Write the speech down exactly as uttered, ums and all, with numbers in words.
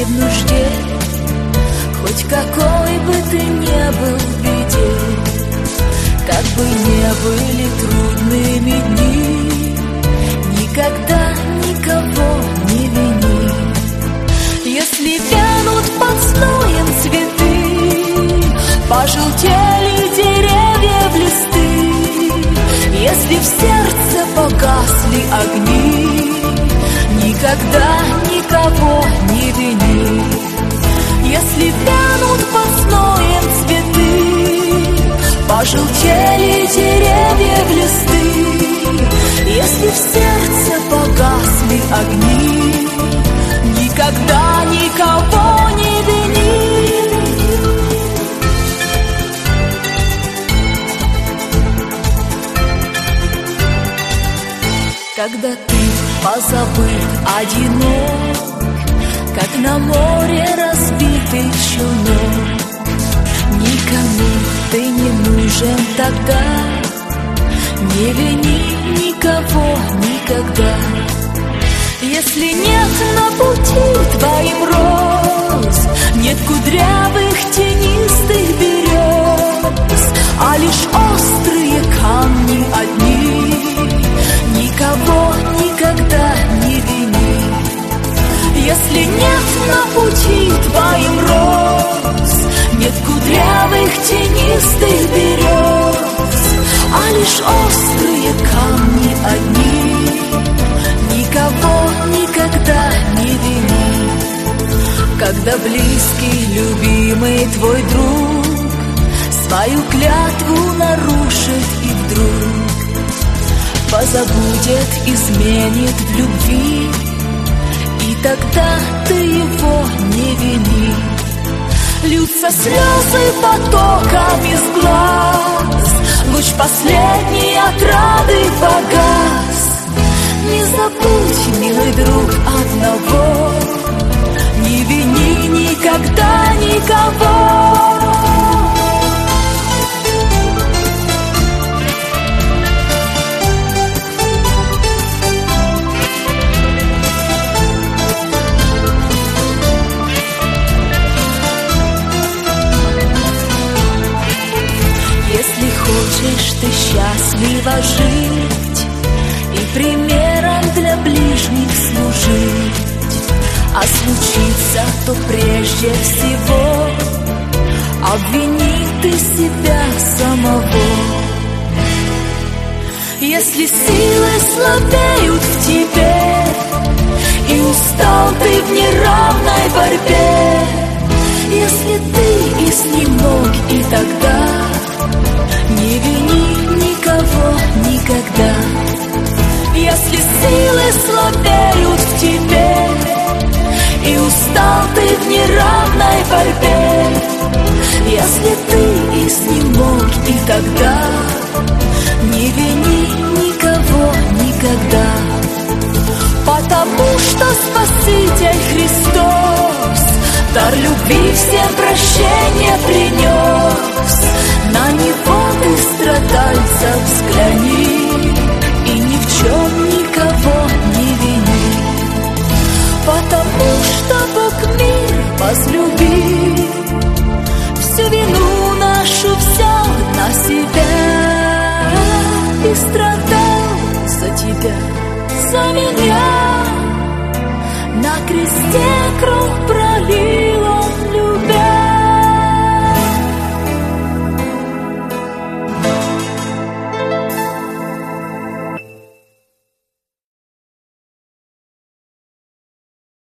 в нужде, хоть какой бы ты ни был в беде, как бы не были трудными дни, никогда никого не вини. Если вянут под зноем цветы, пожелтели деревья в листы, если в сердце погасли огни, никогда никого не вини. Если вянут под зноем цветы, пожелтели деревья в листы, если в сердце погасли огни, никогда никого не вини. Когда ты позабыт, одинок, как на море разбитый челнок, никому ты не нужен тогда, не вини никого никогда. Если нет на пути твоим роз, нет кудрявых тенистых берез, а лишь острые камни одни, никого никогда не вини. Если нет на пути твоим роз, нет кудрявых тенистых берез, а лишь острые камни одни, никого никогда не вини. Когда близкий, любимый твой друг свою клятву нарушит и вдруг позабудет, изменит в любви, и тогда ты его не вини. Льются слезы потоком из глаз, луч последней отрады погас. Не забудь, милый друг, одного, не вини никогда никого. Если хочешь ты счастливо жить и примером для ближних служить, а случится, то прежде всего обвини ты себя самого. Если силы слабеют в тебе и устал ты в неравной борьбе, если ты изнемог и тогда, не вини никого никогда. Если силы слабеют в тебе и устал ты в неравной борьбе, если ты изнемог и тогда, не вини никого никогда. Потому что Спаситель Христос дар любви всем прощения принес. На Него ты, страдальцев, взгляни и ни в чем никого не вини. Потому что Бог мир возлюбил, всю вину нашу взял на себя и страдал за тебя, за меня, на кресте кровь пролил.